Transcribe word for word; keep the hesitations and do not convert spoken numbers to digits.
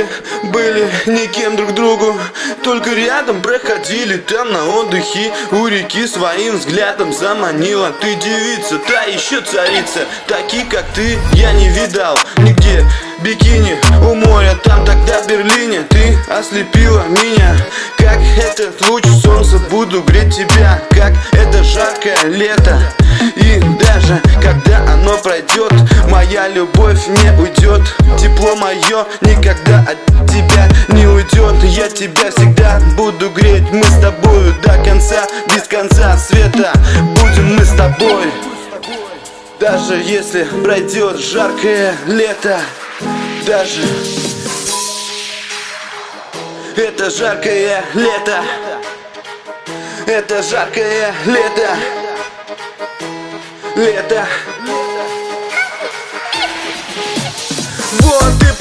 были никем друг другу, только рядом проходили там на отдыхе. У реки своим взглядом заманила. Ты девица, та еще царица. Такие, как ты, я не видал нигде. Бикини у моря, там тогда в Берлине. Ты ослепила меня, как этот луч солнца. Буду греть тебя, как это жаркое лето. И даже когда оно пройдет, моя любовь не уйдет. Тепло мое никогда от тебя не уйдет. Я тебя всегда буду греть. Мы с тобою до конца, без конца света. Будем мы с тобой, даже если пройдет жаркое лето. Даже это жаркое лето. Это жаркое лето. Лето. Вот и